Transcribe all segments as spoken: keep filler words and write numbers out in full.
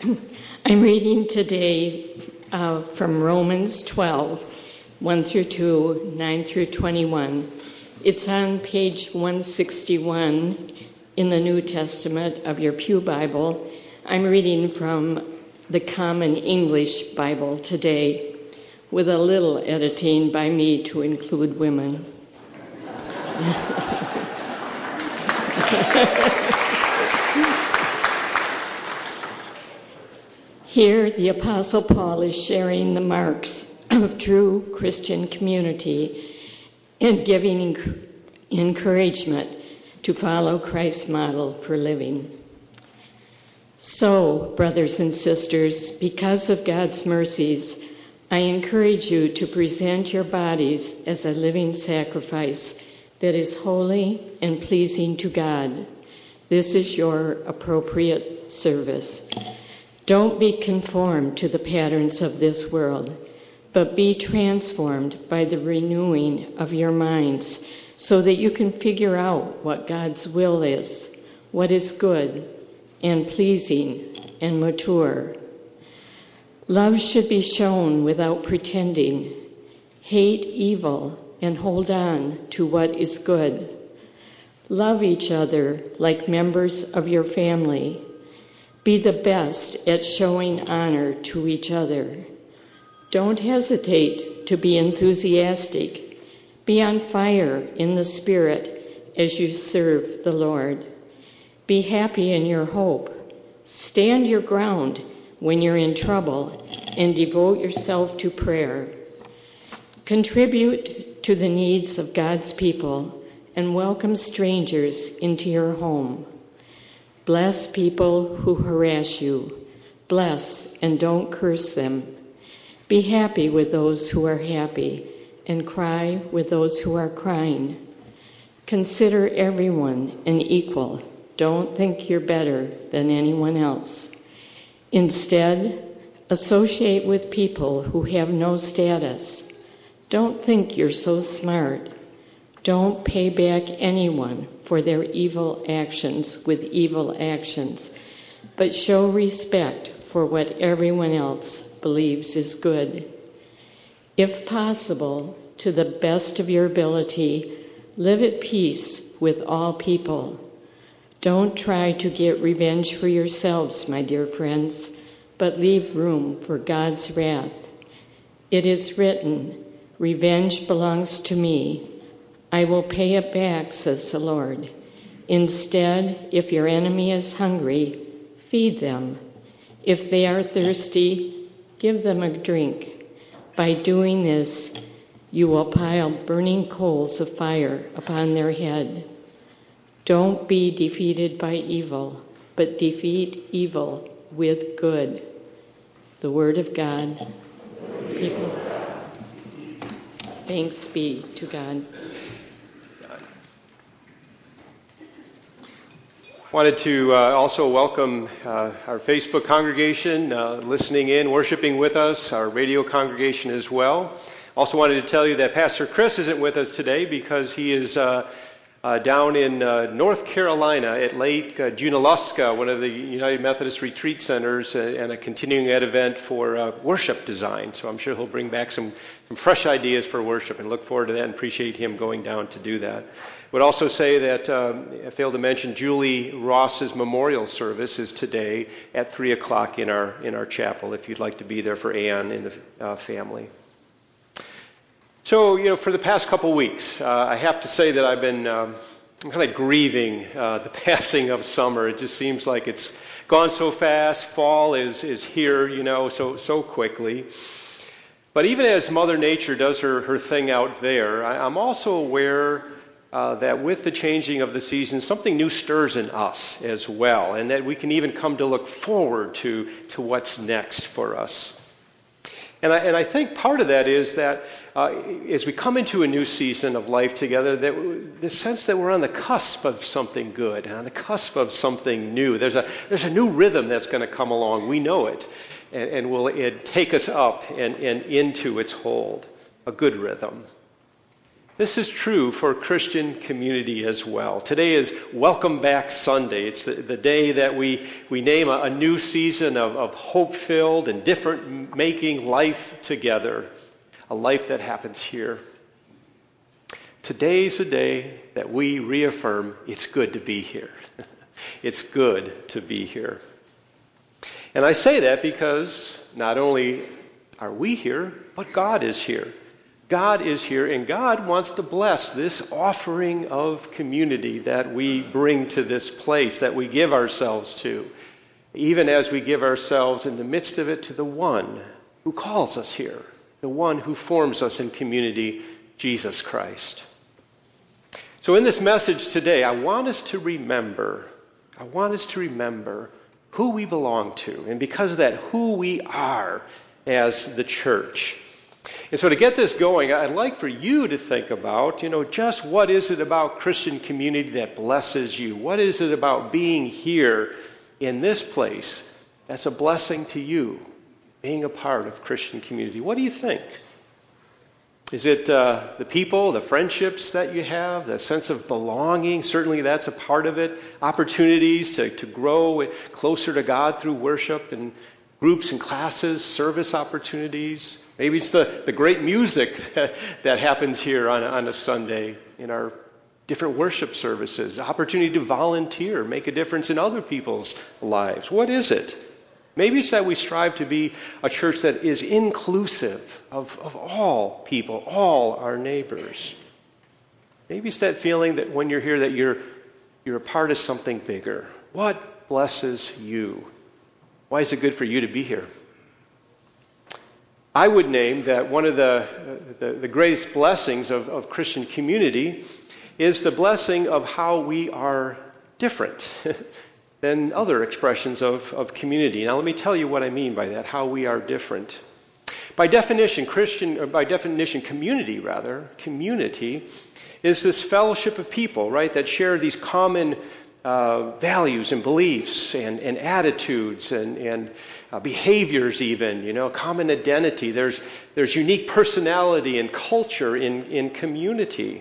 I'm reading today uh, from Romans twelve, one through two, nine through twenty-one. It's on page one sixty-one in the New Testament of your Pew Bible. I'm reading from the Common English Bible today, with a little editing by me to include women. Here, the Apostle Paul is sharing the marks of true Christian community and giving enc- encouragement to follow Christ's model for living. So, brothers and sisters, because of God's mercies, I encourage you to present your bodies as a living sacrifice that is holy and pleasing to God. This is your appropriate service. Don't be conformed to the patterns of this world, but be transformed by the renewing of your minds so that you can figure out what God's will is, what is good and pleasing and mature. Love should be shown without pretending. Hate evil and hold on to what is good. Love each other like members of your family. Be the best at showing honor to each other. Don't hesitate to be enthusiastic. Be on fire in the Spirit as you serve the Lord. Be happy in your hope. Stand your ground when you're in trouble and devote yourself to prayer. Contribute to the needs of God's people and welcome strangers into your home. Bless people who harass you. Bless and don't curse them. Be happy with those who are happy and cry with those who are crying. Consider everyone an equal. Don't think you're better than anyone else. Instead, associate with people who have no status. Don't think you're so smart. Don't pay back anyone for their evil actions with evil actions, but show respect for what everyone else believes is good. If possible, to the best of your ability, live at peace with all people. Don't try to get revenge for yourselves, my dear friends, but leave room for God's wrath. It is written, "Revenge belongs to me. I will pay it back," says the Lord. Instead, if your enemy is hungry, feed them. If they are thirsty, give them a drink. By doing this, you will pile burning coals of fire upon their head. Don't be defeated by evil, but defeat evil with good. The word of God. People. Thanks be to God. Wanted to uh, also welcome uh, our Facebook congregation uh, listening in, worshiping with us, our radio congregation as well. Also wanted to tell you that Pastor Chris isn't with us today because he is uh, uh, down in uh, North Carolina at Lake uh, Junaluska, one of the United Methodist retreat centers, uh, and a continuing ed event for uh, worship design. So I'm sure he'll bring back some, some fresh ideas for worship, and look forward to that and appreciate him going down to do that. Would also say that um, I failed to mention Julie Ross's memorial service is today at three o'clock in our in our chapel. If you'd like to be there for Ann and the uh, family. So you know, for the past couple weeks, uh, I have to say that I've been um, I'm kind of grieving uh, the passing of summer. It just seems like it's gone so fast. Fall is is here, you know, so so quickly. But even as Mother Nature does her her thing out there, I, I'm also aware Uh, that with the changing of the seasons, something new stirs in us as well, and that we can even come to look forward to, to what's next for us. And I, and I think part of that is that uh, as we come into a new season of life together, that the sense that we're on the cusp of something good, and on the cusp of something new. There's a there's a new rhythm that's going to come along. We know it, and, and will it take us up and, and into its hold, a good rhythm. This is true for Christian community as well. Today is Welcome Back Sunday. It's the, the day that we, we name a, a new season of, of hope-filled and different making life together, a life that happens here. Today's a day that we reaffirm it's good to be here. It's good to be here. And I say that because not only are we here, but God is here. God is here, and God wants to bless this offering of community that we bring to this place, that we give ourselves to, even as we give ourselves in the midst of it to the one who calls us here, the one who forms us in community, Jesus Christ. So in this message today, I want us to remember, I want us to remember who we belong to, and because of that, who we are as the church. And so to get this going, I'd like for you to think about, you know, just what is it about Christian community that blesses you? What is it about being here in this place that's a blessing to you, being a part of Christian community? What do you think? Is it uh, the people, the friendships that you have, the sense of belonging? Certainly that's a part of it. Opportunities to, to grow closer to God through worship and groups and classes, service opportunities. Maybe it's the, the great music that, that happens here on a, on a Sunday in our different worship services. Opportunity to volunteer, make a difference in other people's lives. What is it? Maybe it's that we strive to be a church that is inclusive of, of all people, all our neighbors. Maybe it's that feeling that when you're here that you're, you're a part of something bigger. What blesses you? Why is it good for you to be here? I would name that one of the, the, the greatest blessings of, of Christian community is the blessing of how we are different than other expressions of, of community. Now let me tell you what I mean by that, how we are different. By definition, Christian, or by definition, community rather, community is this fellowship of people, right, that share these common uh, values and beliefs and, and attitudes and, and uh, behaviors even, you know, common identity. There's, there's unique personality and culture in, in community.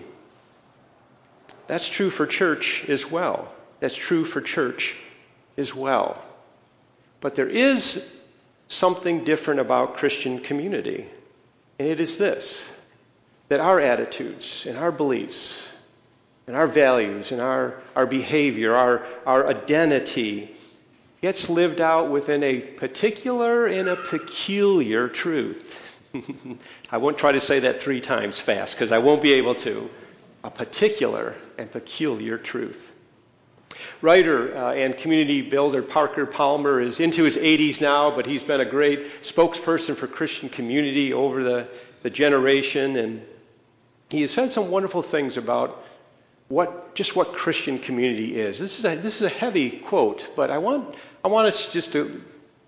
That's true for church as well. That's true for church as well. But there is something different about Christian community, and it is this, that our attitudes and our beliefs and our values and our, our behavior, our, our identity gets lived out within a particular and a peculiar truth. I won't try to say that three times fast because I won't be able to. A particular and peculiar truth. Writer uh, and community builder Parker Palmer is into his eighties now, but he's been a great spokesperson for Christian community over the, the generation, and he has said some wonderful things about what just what Christian community is. This is a, this is a heavy quote, but I want I want us just to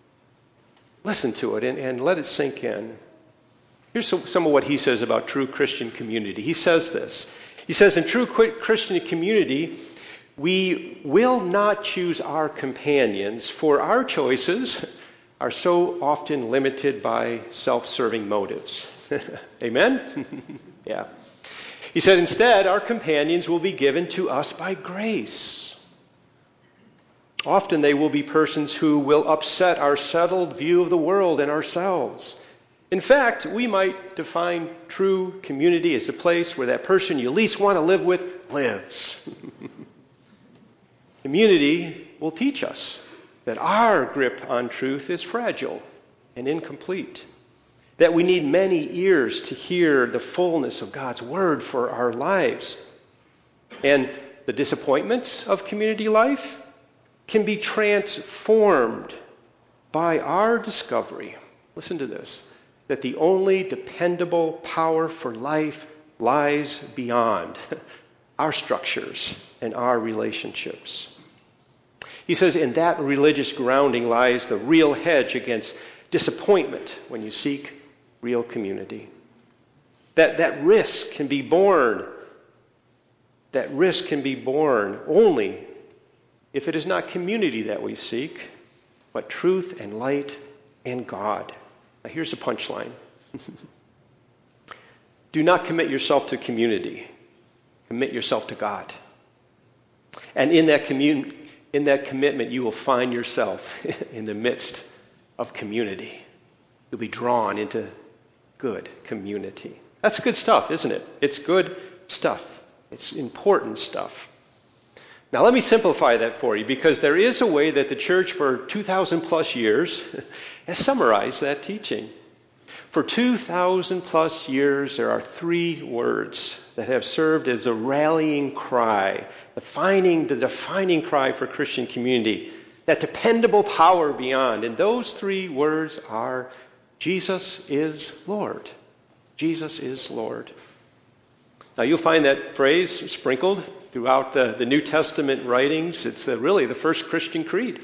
listen to it and, and let it sink in. Here's some, some of what he says about true Christian community. He says this. He says, in true Christian community, we will not choose our companions, for our choices are so often limited by self-serving motives. Amen? Yeah. He said, instead, our companions will be given to us by grace. Often they will be persons who will upset our settled view of the world and ourselves. In fact, we might define true community as a place where that person you least want to live with lives. Community will teach us that our grip on truth is fragile and incomplete, that we need many ears to hear the fullness of God's word for our lives. And the disappointments of community life can be transformed by our discovery, listen to this, that the only dependable power for life lies beyond our structures and our relationships. He says, in that religious grounding lies the real hedge against disappointment when you seek real community. That, that risk can be borne. That risk can be borne only if it is not community that we seek, but truth and light and God. Now here's the punchline. Do not commit yourself to community. Commit yourself to God. And in that commun- in that commitment, you will find yourself in the midst of community. You'll be drawn into good community. That's good stuff, isn't it? It's good stuff. It's important stuff. Now let me simplify that for you, because there is a way that the church for two thousand plus years has summarized that teaching. For two thousand plus years, there are three words that have served as a rallying cry, defining the defining cry for Christian community, that dependable power beyond. And those three words are, Jesus is Lord. Jesus is Lord. Now you'll find that phrase sprinkled throughout the, the New Testament writings. It's uh, really the first Christian creed.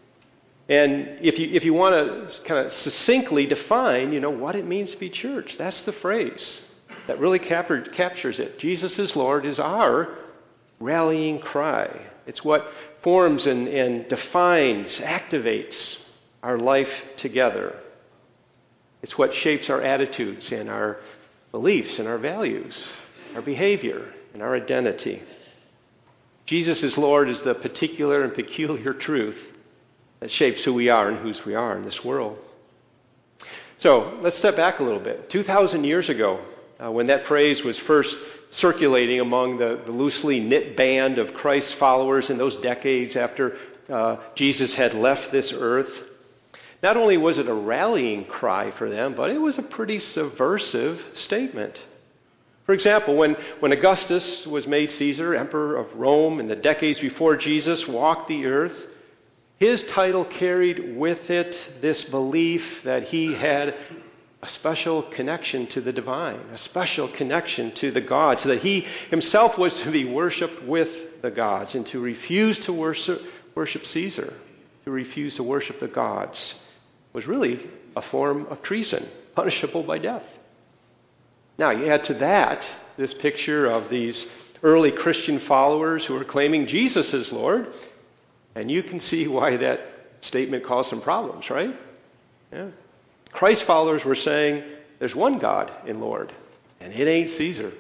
And if you if you want to kind of succinctly define, you know, what it means to be church, that's the phrase that really cap- captures it. Jesus is Lord is our rallying cry. It's what forms and, and defines, activates our life together. It's what shapes our attitudes and our beliefs and our values, our behavior and our identity. Jesus is Lord is the particular and peculiar truth that shapes who we are and whose we are in this world. So let's step back a little bit. two thousand years ago, uh, when that phrase was first circulating among the, the loosely knit band of Christ's followers in those decades after uh, Jesus had left this earth, not only was it a rallying cry for them, but it was a pretty subversive statement. For example, when, when Augustus was made Caesar, emperor of Rome, in the decades before Jesus walked the earth, his title carried with it this belief that he had a special connection to the divine, a special connection to the gods, so that he himself was to be worshipped with the gods, and to refuse to worship, worship Caesar, to refuse to worship the gods, was really a form of treason, punishable by death. Now, you add to that this picture of these early Christian followers who are claiming Jesus is Lord, and you can see why that statement caused some problems, right? Yeah. Christ followers were saying, there's one God in Lord, and it ain't Caesar.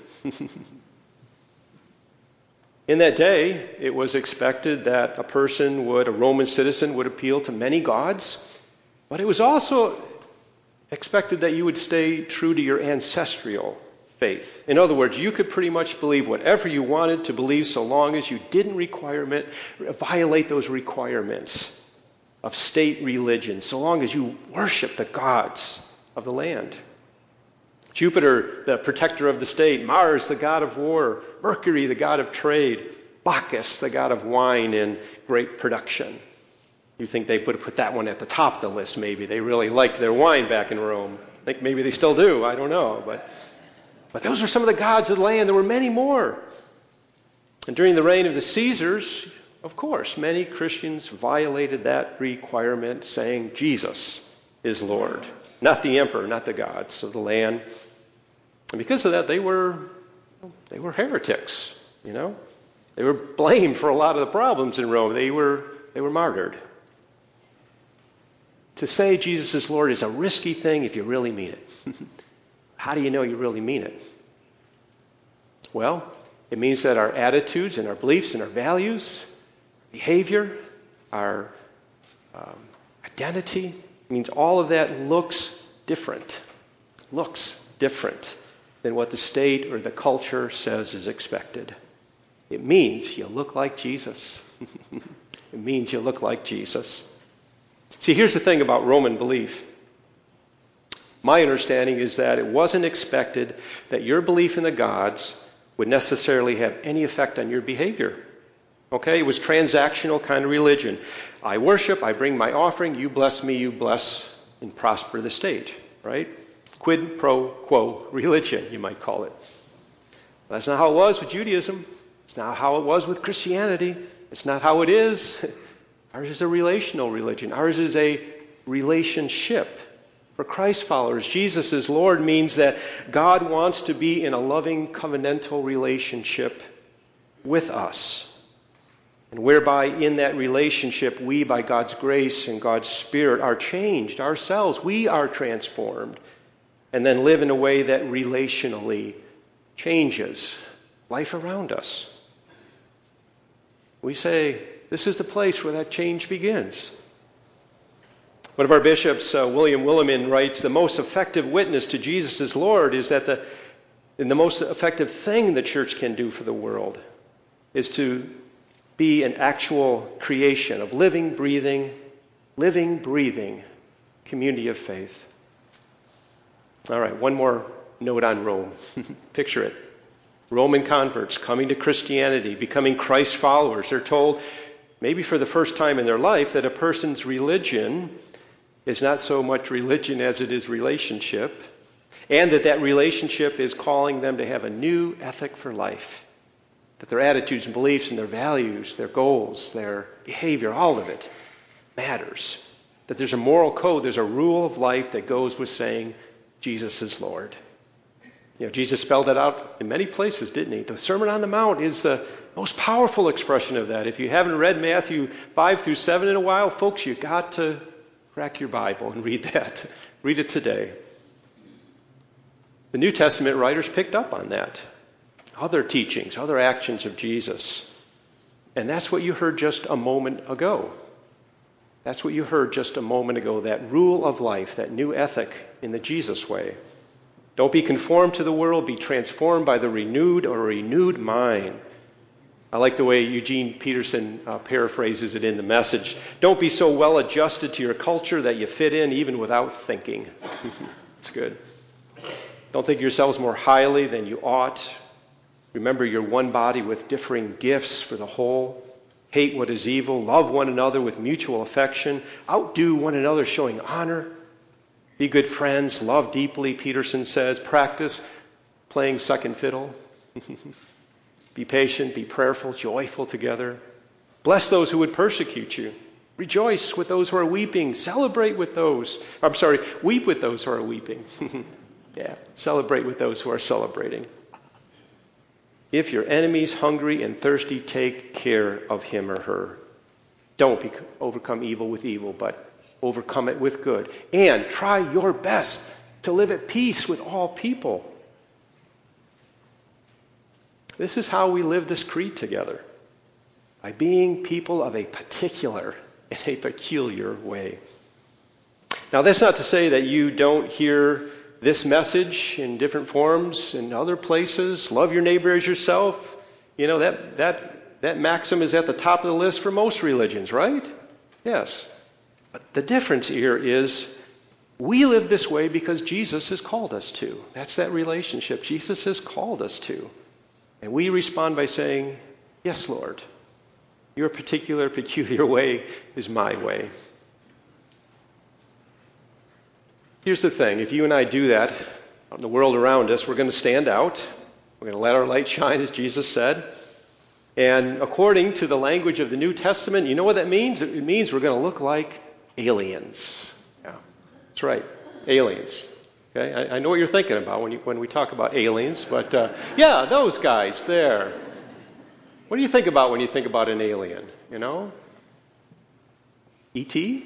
In that day, it was expected that a person would, a Roman citizen, would appeal to many gods, but it was also expected that you would stay true to your ancestral faith. In other words, you could pretty much believe whatever you wanted to believe so long as you didn't requirement, violate those requirements of state religion, so long as you worship the gods of the land. Jupiter, the protector of the state, Mars, the god of war, Mercury, the god of trade, Bacchus, the god of wine and great production. You think they would put that one at the top of the list, maybe. They really liked their wine back in Rome. I think maybe they still do. I don't know. But, but those are some of the gods of the land. There were many more. And during the reign of the Caesars, of course, many Christians violated that requirement, saying Jesus is Lord. Not the emperor, not the gods of the land. And because of that, they were, they were heretics, you know. They were blamed for a lot of the problems in Rome. They were, they were martyred. To say Jesus is Lord is a risky thing if you really mean it. How do you know you really mean it? Well, it means that our attitudes and our beliefs and our values, behavior, our um, identity, means all of that looks different. Looks different than what the state or the culture says is expected. It means you look like Jesus. It means you look like Jesus. See, here's the thing about Roman belief. My understanding is that it wasn't expected that your belief in the gods would necessarily have any effect on your behavior. Okay? It was transactional kind of religion. I worship, I bring my offering, you bless me, you bless and prosper the state. Right? Quid pro quo religion, you might call it. That's not how it was with Judaism. It's not how it was with Christianity. It's not how it is. Ours is a relational religion. Ours is a relationship. For Christ followers, Jesus is Lord means that God wants to be in a loving covenantal relationship with us. And whereby in that relationship, we, by God's grace and God's Spirit, are changed ourselves. We are transformed and then live in a way that relationally changes life around us. We say, this is the place where that change begins. One of our bishops, uh, William Willimon, writes, the most effective witness to Jesus as Lord is that the, and the most effective thing the church can do for the world is to be an actual creation of living, breathing, living, breathing community of faith. All right, one more note on Rome. Picture it. Roman converts coming to Christianity, becoming Christ followers. They're told, maybe for the first time in their life, that a person's religion is not so much religion as it is relationship, and that that relationship is calling them to have a new ethic for life. That their attitudes and beliefs and their values, their goals, their behavior, all of it matters. That there's a moral code, there's a rule of life that goes with saying, Jesus is Lord. You know, Jesus spelled that out in many places, didn't he? The Sermon on the Mount is the most powerful expression of that. If you haven't read Matthew five through seven in a while, folks, you've got to crack your Bible and read that. Read it today. The New Testament writers picked up on that. Other teachings, other actions of Jesus. And that's what you heard just a moment ago. That's what you heard just a moment ago, that rule of life, that new ethic in the Jesus way. Don't be conformed to the world, be transformed by the renewed or renewed mind. I like the way Eugene Peterson uh, paraphrases it in the Message. Don't be so well adjusted to your culture that you fit in even without thinking. It's good. Don't think yourselves more highly than you ought. Remember you're one body with differing gifts for the whole. Hate what is evil. Love one another with mutual affection. Outdo one another showing honor. Be good friends. Love deeply, Peterson says. Practice playing second fiddle. Be patient. Be prayerful. Joyful together. Bless those who would persecute you. Rejoice with those who are weeping. Celebrate with those. I'm sorry. Weep with those who are weeping. Yeah. Celebrate with those who are celebrating. If your enemy's hungry and thirsty, take care of him or her. Don't be, overcome evil with evil, but overcome it with good. And try your best to live at peace with all people. This is how we live this creed together. By being people of a particular and a peculiar way. Now, that's not to say that you don't hear this message in different forms in other places. Love your neighbor as yourself. You know, that that that maxim is at the top of the list for most religions, right? Yes. But the difference here is we live this way because Jesus has called us to. That's that relationship Jesus has called us to. And we respond by saying, yes, Lord, your particular, peculiar way is my way. Here's the thing. If you and I do that out in the world around us, we're going to stand out. We're going to let our light shine, as Jesus said. And according to the language of the New Testament, you know what that means? It means we're going to look like aliens. Yeah, that's right. Aliens. Okay, I, I know what you're thinking about when you, when we talk about aliens, but uh, yeah, those guys there. What do you think about when you think about an alien? You know? E T?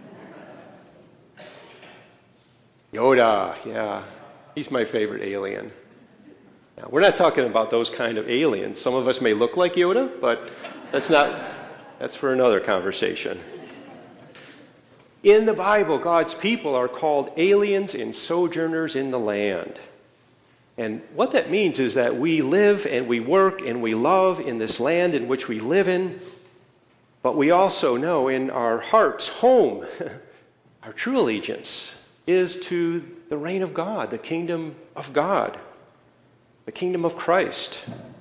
Yoda, yeah. He's my favorite alien. Now, we're not talking about those kind of aliens. Some of us may look like Yoda, but that's not, that's for another conversation. In the Bible, God's people are called aliens and sojourners in the land. And what that means is that we live and we work and we love in this land in which we live in, but we also know in our hearts, home, our true allegiance is to the reign of God, the kingdom of God, the kingdom of Christ.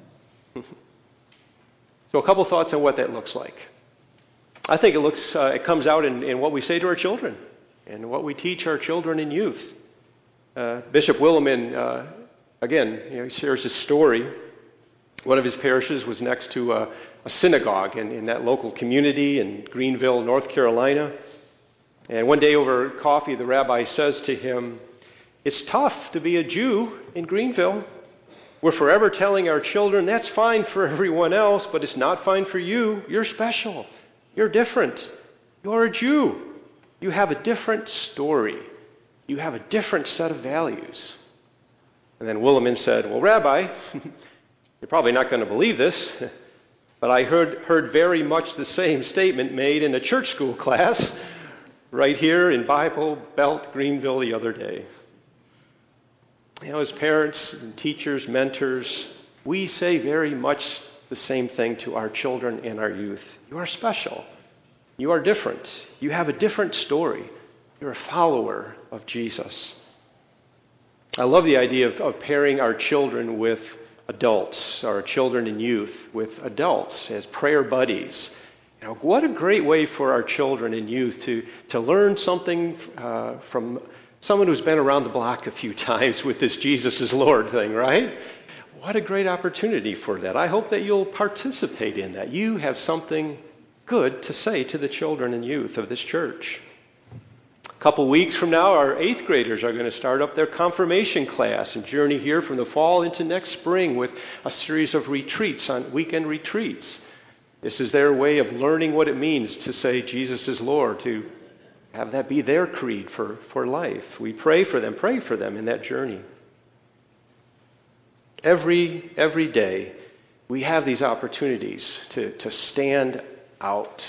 So a couple thoughts on what that looks like. I think it looks, uh, it comes out in, in what we say to our children and what we teach our children and youth. Uh, Bishop Willimon, uh, again, you know, he shares his story. One of his parishes was next to a, a synagogue in, in that local community in Greenville, North Carolina. And one day over coffee, the rabbi says to him, "It's tough to be a Jew in Greenville. We're forever telling our children, that's fine for everyone else, but it's not fine for you. You're special. You're different. You're a Jew. You have a different story. You have a different set of values. And then Willimon said, well, Rabbi, you're probably not going to believe this, but I heard, heard very much the same statement made in a church school class right here in Bible Belt, Greenville the other day. You know, as parents and teachers, mentors, we say very much the same thing to our children and our youth. You are special. You are different. You have a different story. You're a follower of Jesus. I love the idea of, of pairing our children with adults, our children and youth with adults as prayer buddies. You know, what a great way for our children and youth to, to learn something uh, from someone who's been around the block a few times with this Jesus is Lord thing, right? What a great opportunity for that. I hope that you'll participate in that. You have something good to say to the children and youth of this church. A couple weeks from now, our eighth graders are going to start up their confirmation class and journey here from the fall into next spring with a series of retreats, on weekend retreats. This is their way of learning what it means to say Jesus is Lord, to have that be their creed for, for life. We pray for them, pray for them in that journey. Every, every day, we have these opportunities to, to stand out.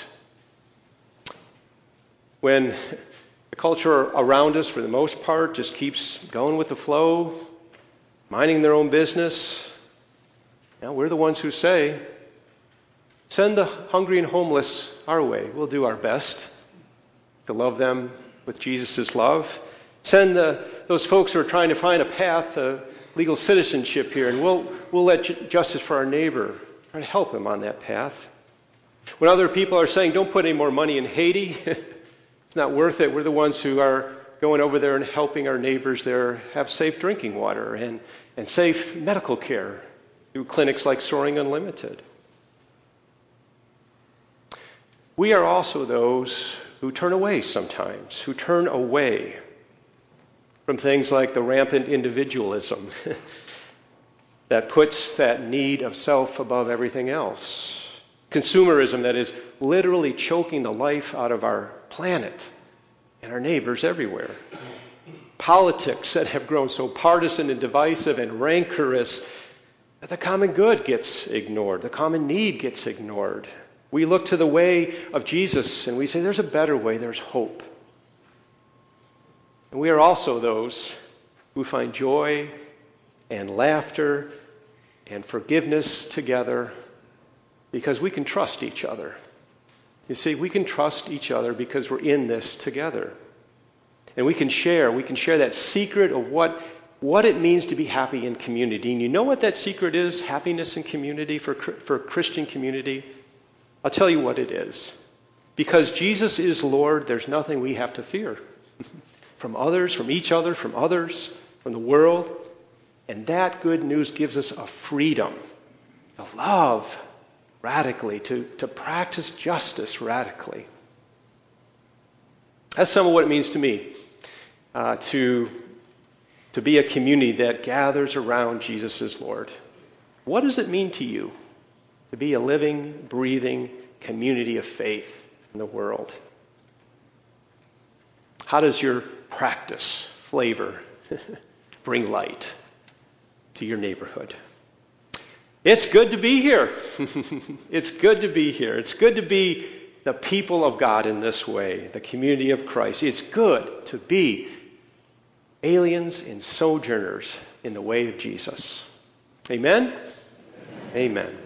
When the culture around us, for the most part, just keeps going with the flow, minding their own business, you know, we're the ones who say, send the hungry and homeless our way. We'll do our best to love them with Jesus' love. Send the, those folks who are trying to find a path of legal citizenship here, and we'll, we'll let ju- justice for our neighbor, try to help him on that path. When other people are saying, don't put any more money in Haiti, it's not worth it, we're the ones who are going over there and helping our neighbors there have safe drinking water and, and safe medical care through clinics like Soaring Unlimited. We are also those who turn away sometimes, who turn away from things like the rampant individualism that puts that need of self above everything else. Consumerism that is literally choking the life out of our planet and our neighbors everywhere. Politics that have grown so partisan and divisive and rancorous that the common good gets ignored, the common need gets ignored. We look to the way of Jesus and we say there's a better way, there's hope. And we are also those who find joy and laughter and forgiveness together because we can trust each other. You see, we can trust each other because we're in this together. And we can share, we can share that secret of what, what it means to be happy in community. And you know what that secret is, happiness in community, for, for Christian community? I'll tell you what it is. Because Jesus is Lord, there's nothing we have to fear. From others, from each other, from others, from the world. And that good news gives us a freedom to love radically, to, to practice justice radically. That's some of what it means to me, uh, to, to be a community that gathers around Jesus as Lord. What does it mean to you to be a living, breathing community of faith in the world? How does your practice, flavor, bring light to your neighborhood? It's good to be here. It's good to be here. It's good to be the people of God in this way, the community of Christ. It's good to be aliens and sojourners in the way of Jesus. Amen? Amen. Amen.